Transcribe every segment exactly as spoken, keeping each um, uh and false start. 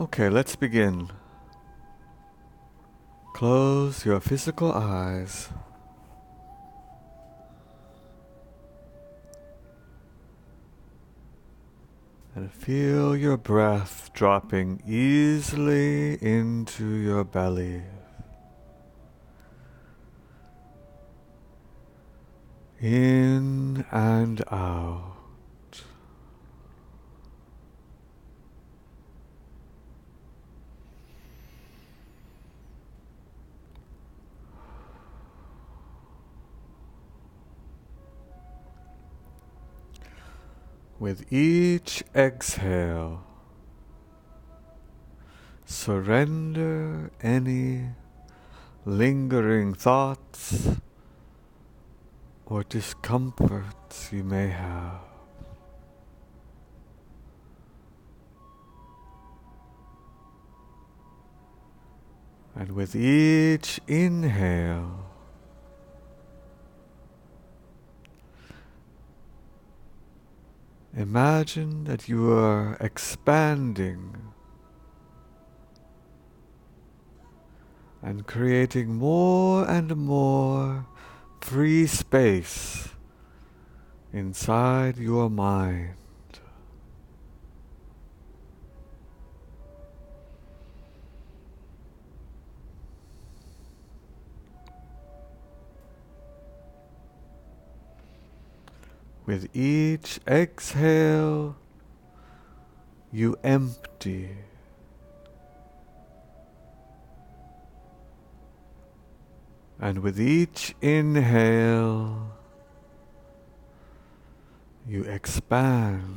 Okay, let's begin. Close your physical eyes. And feel your breath dropping easily into your belly. In and out. With each exhale, surrender any lingering thoughts or discomforts you may have. And with each inhale, imagine that you are expanding and creating more and more free space inside your mind. With each exhale, you empty. And with each inhale, you expand.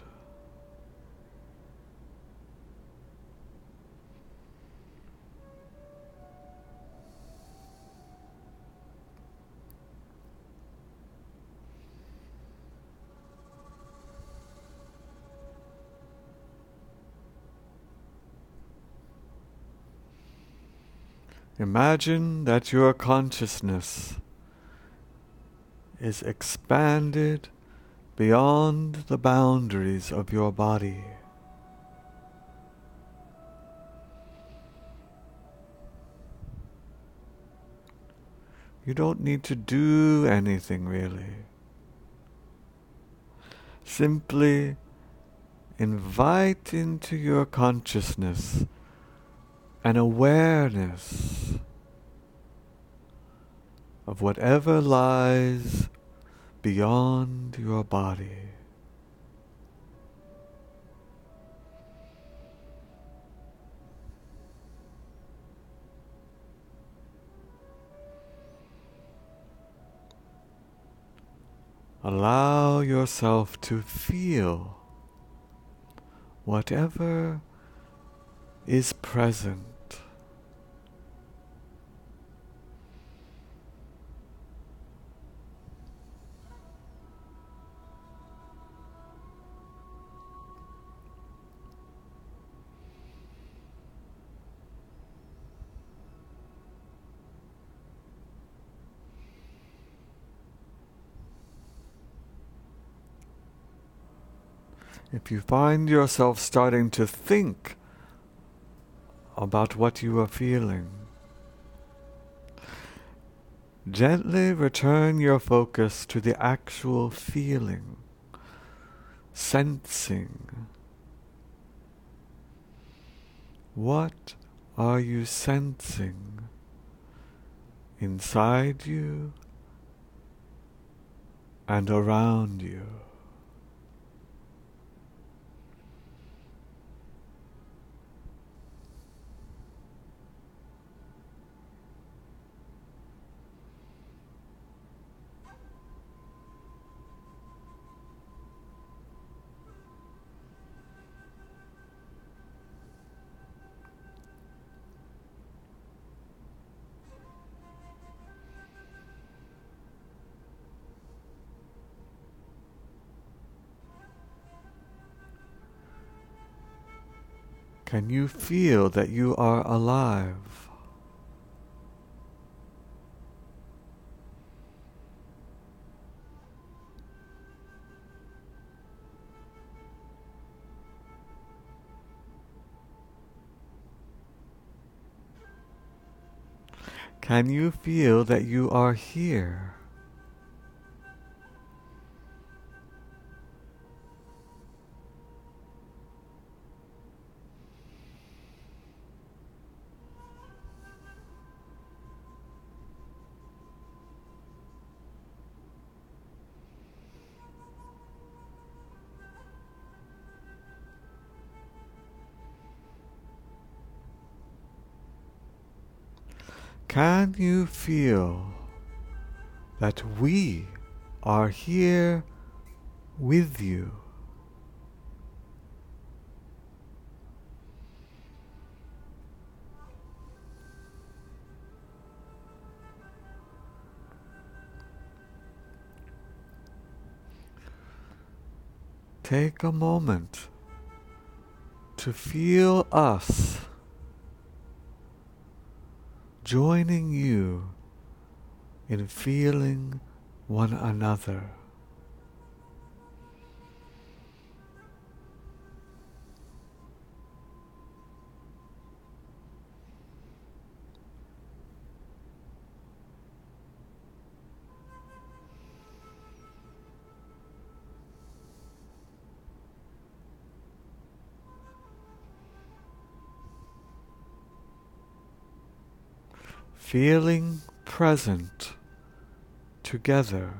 Imagine that your consciousness is expanded beyond the boundaries of your body. You don't need to do anything really. Simply invite into your consciousness an awareness of whatever lies beyond your body. Allow yourself to feel whatever is present. If you find yourself starting to think about what you are feeling, gently return your focus to the actual feeling, sensing. What are you sensing inside you and around you? Can you feel that you are alive? Can you feel that you are here? Can you feel that we are here with you? Take a moment to feel us joining you in feeling one another. Feeling present together.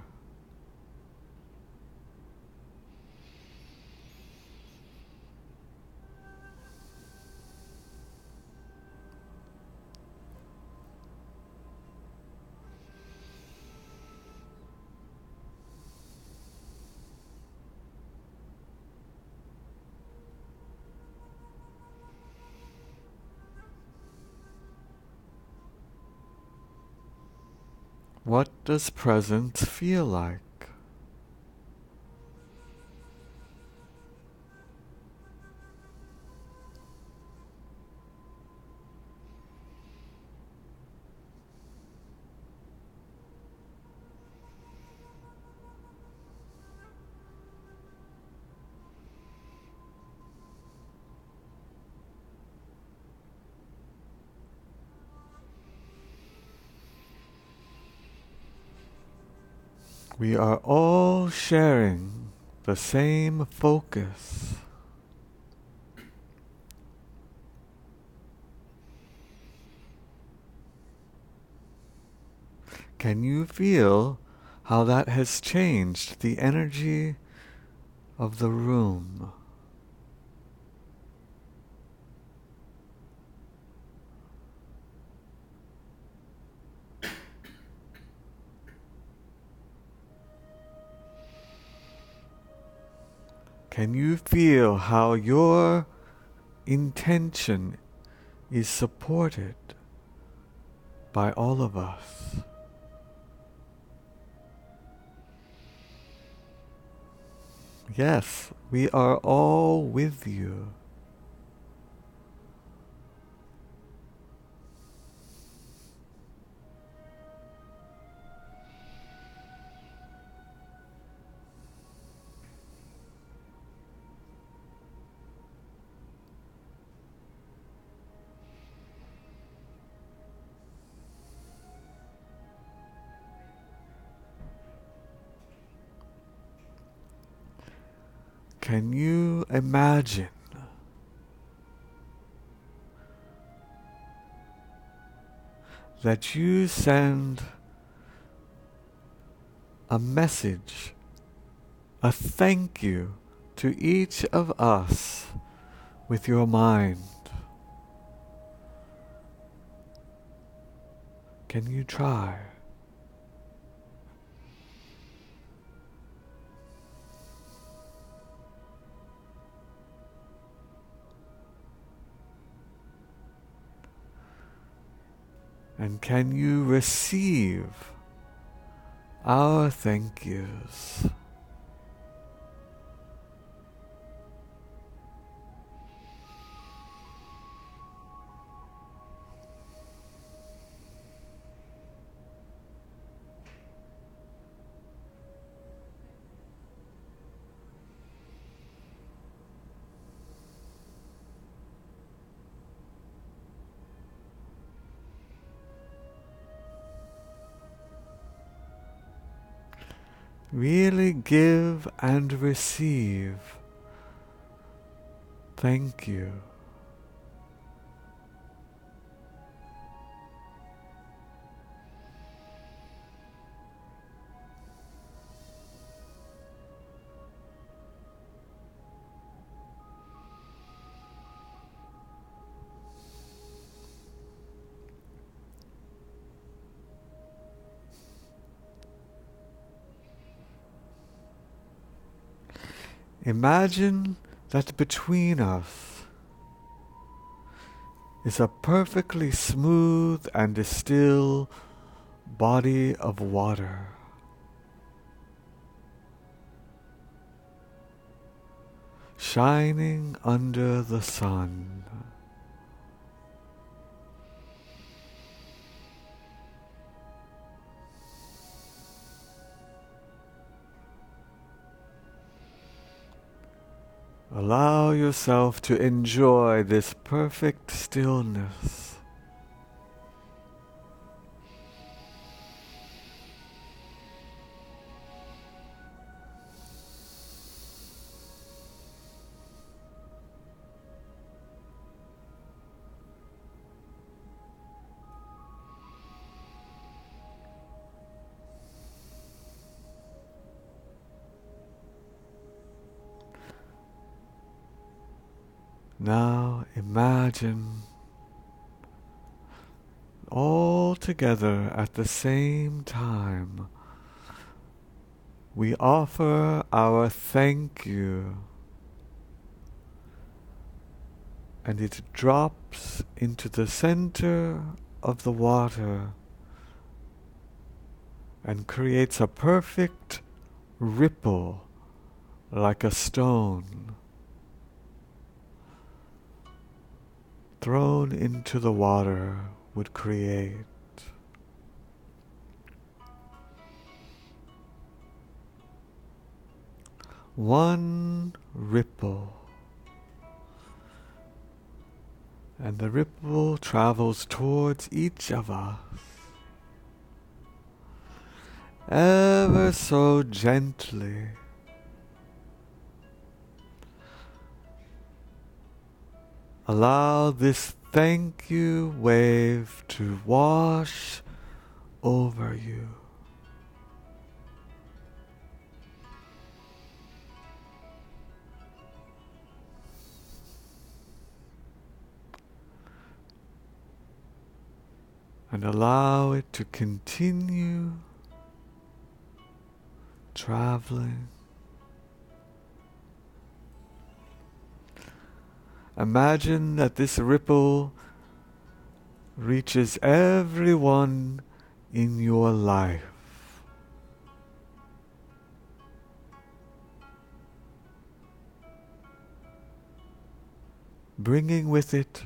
What does present feel like? We are all sharing the same focus. Can you feel how that has changed the energy of the room? Can you feel how your intention is supported by all of us? Yes, we are all with you. Can you imagine that you send a message, a thank you to each of us with your mind? Can you try? And can you receive our thank yous? Really give and receive. Thank you. Imagine that between us is a perfectly smooth and still body of water. Shining under the sun. Allow yourself to enjoy this perfect stillness. Now imagine all together at the same time we offer our thank you, and it drops into the center of the water and creates a perfect ripple like a stone thrown into the water would create. One ripple, and the ripple travels towards each of us, ever so gently. Allow this thank you wave to wash over you. And allow it to continue traveling. Imagine that this ripple reaches everyone in your life. Bringing with it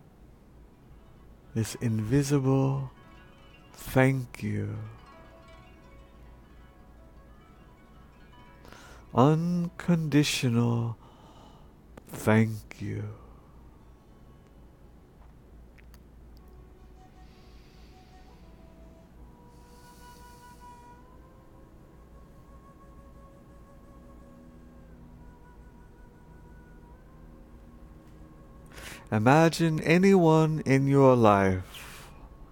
this invisible thank you. Unconditional thank you. Imagine anyone in your life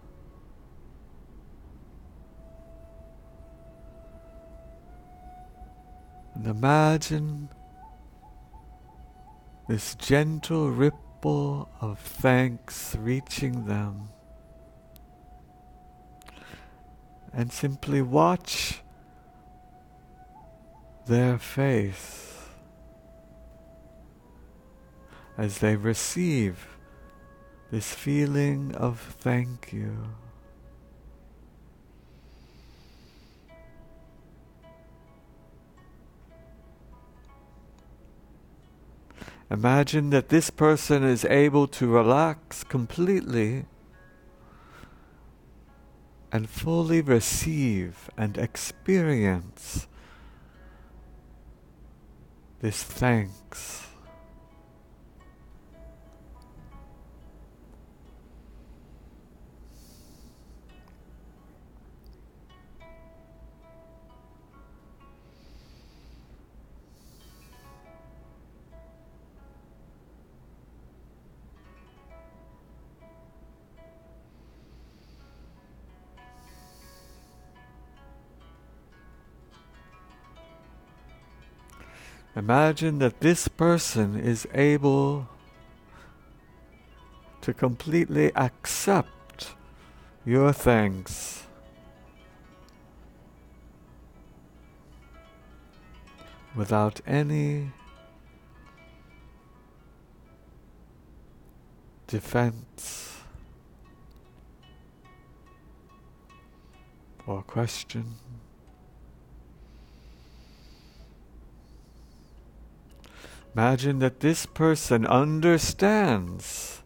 and imagine this gentle ripple of thanks reaching them, and simply watch their face as they receive this feeling of thank you. Imagine that this person is able to relax completely and fully receive and experience this thanks. Imagine that this person is able to completely accept your thanks without any defense or question. Imagine that this person understands,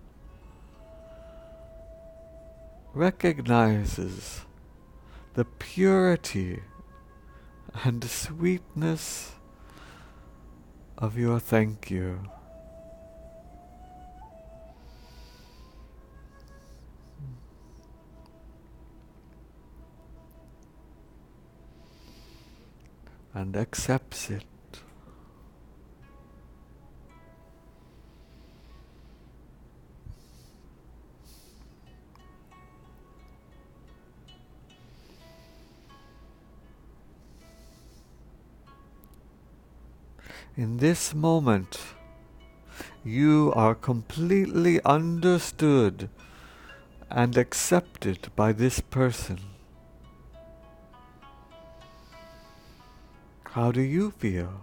recognizes the purity and sweetness of your thank you. And accepts it. In this moment, you are completely understood and accepted by this person. How do you feel?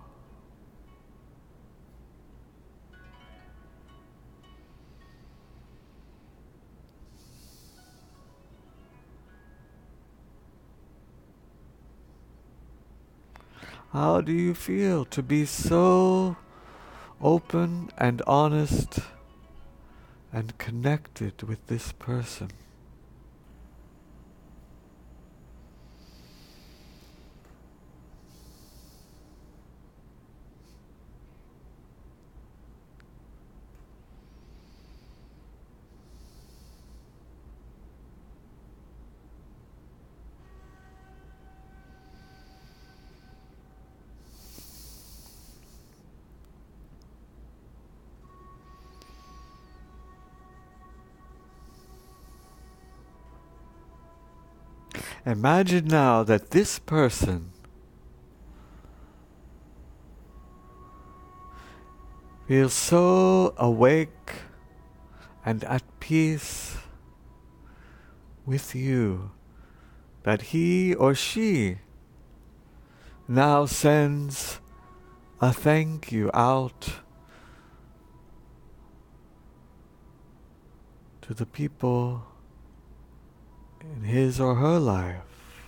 How do you feel to be so open and honest and connected with this person? Imagine now that this person feels so awake and at peace with you that he or she now sends a thank you out to the people in his or her life.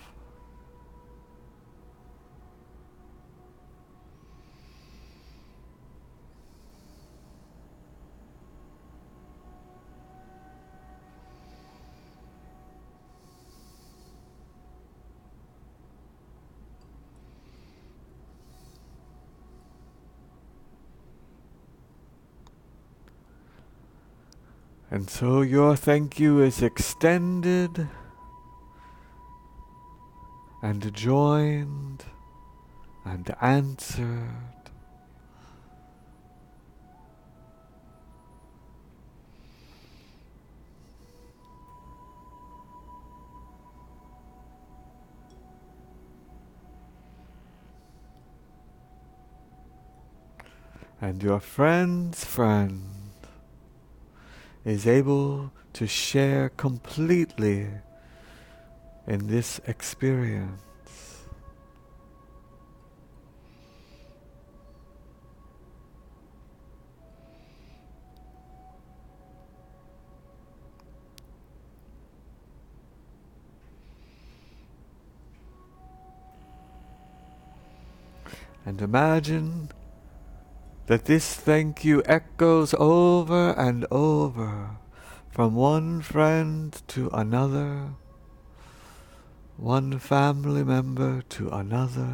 And so your thank you is extended and joined and answered. And your friend's friend is able to share completely in this experience. And imagine that this thank you echoes over and over from one friend to another, one family member to another.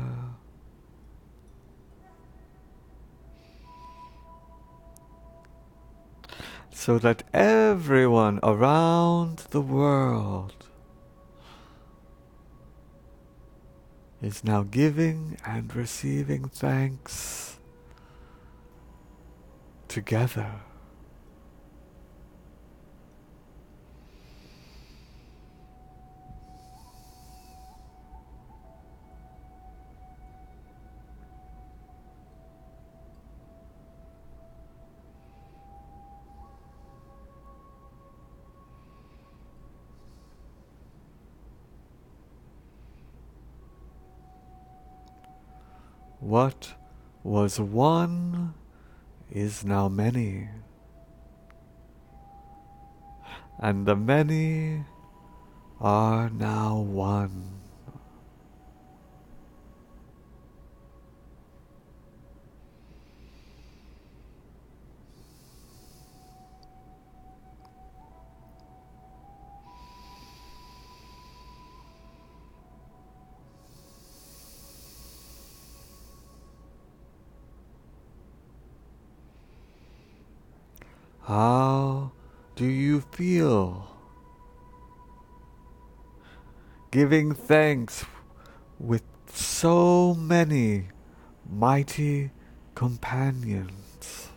So that everyone around the world is now giving and receiving thanks together. What was one is now many, and the many are now one. How do you feel giving thanks with so many mighty companions?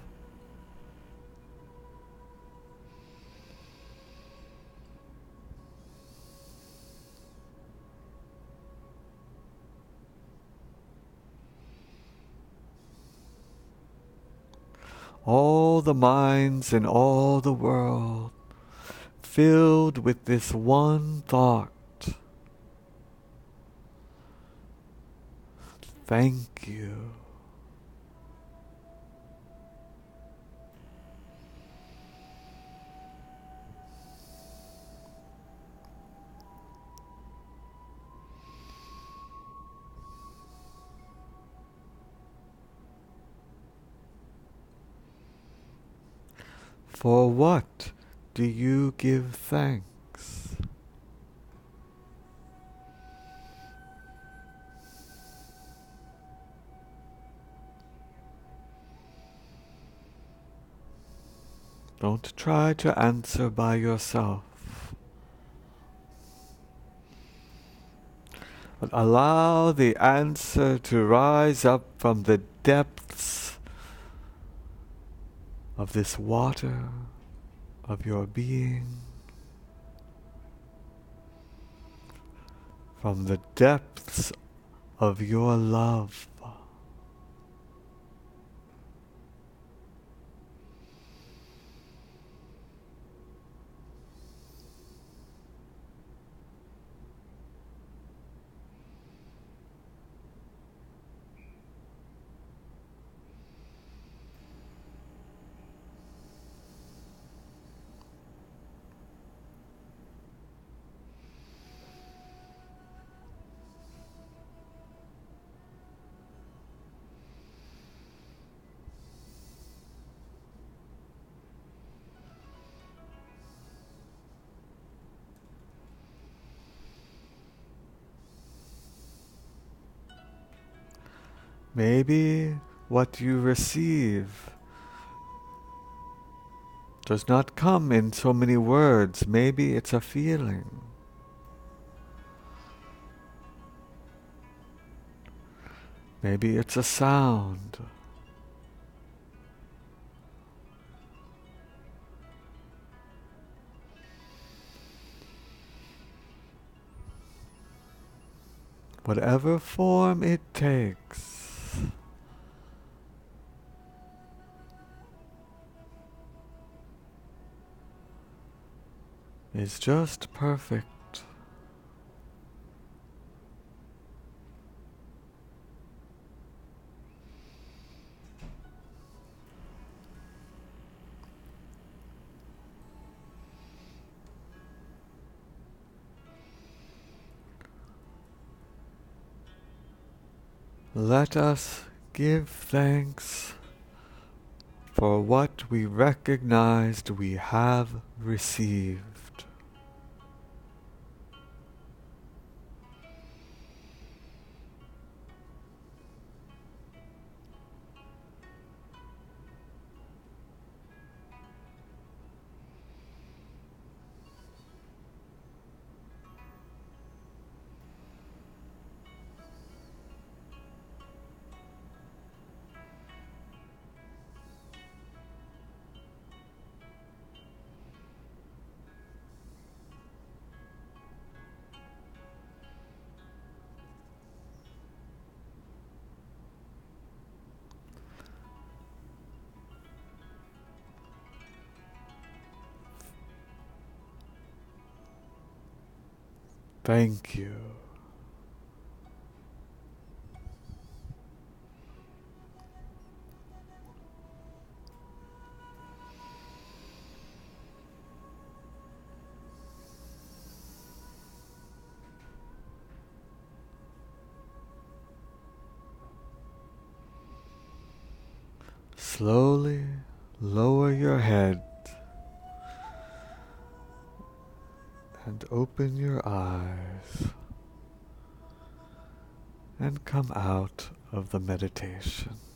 All the minds in all the world filled with this one thought. Thank you. For what do you give thanks? Don't try to answer by yourself, but allow the answer to rise up from the depths of this water of your being, from the depths of your love. Maybe what you receive does not come in so many words. Maybe it's a feeling. Maybe it's a sound. Whatever form it takes, is just perfect. Let us give thanks for what we recognized we have received. Thank you. slowly lower your head and open your eyes and come out of the meditation.